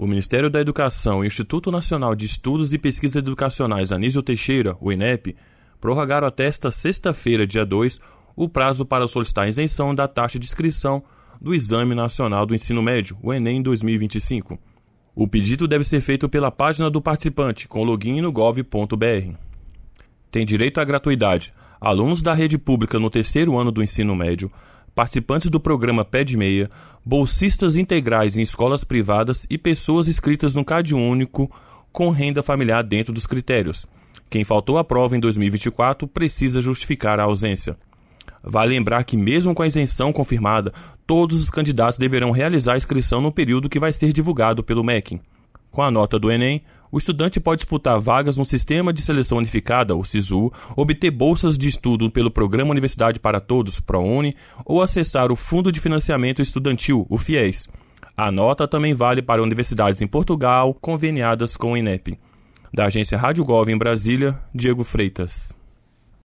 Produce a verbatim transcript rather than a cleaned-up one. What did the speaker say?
O Ministério da Educação e o Instituto Nacional de Estudos e Pesquisas Educacionais Anísio Teixeira, o INEP, prorrogaram até esta sexta-feira, dia dois, o prazo para solicitar a isenção da taxa de inscrição do Exame Nacional do Ensino Médio, o Enem dois mil e vinte e cinco. O pedido deve ser feito pela página do participante, com login no gov ponto br. Tem direito à gratuidade alunos da rede pública no terceiro ano do ensino médio, participantes do programa Pé de Meia, bolsistas integrais em escolas privadas e pessoas inscritas no Cade Único com renda familiar dentro dos critérios. Quem faltou à prova em dois mil e vinte e quatro precisa justificar a ausência. Vale lembrar que, mesmo com a isenção confirmada, todos os candidatos deverão realizar a inscrição no período que vai ser divulgado pelo M E C. Com a nota do Enem, o estudante pode disputar vagas no Sistema de Seleção Unificada, o SISU, obter bolsas de estudo pelo Programa Universidade para Todos, ProUni, ou acessar o Fundo de Financiamento Estudantil, o FIES. A nota também vale para universidades em Portugal, conveniadas com o INEP. Da agência Rádio Gov em Brasília, Diego Freitas.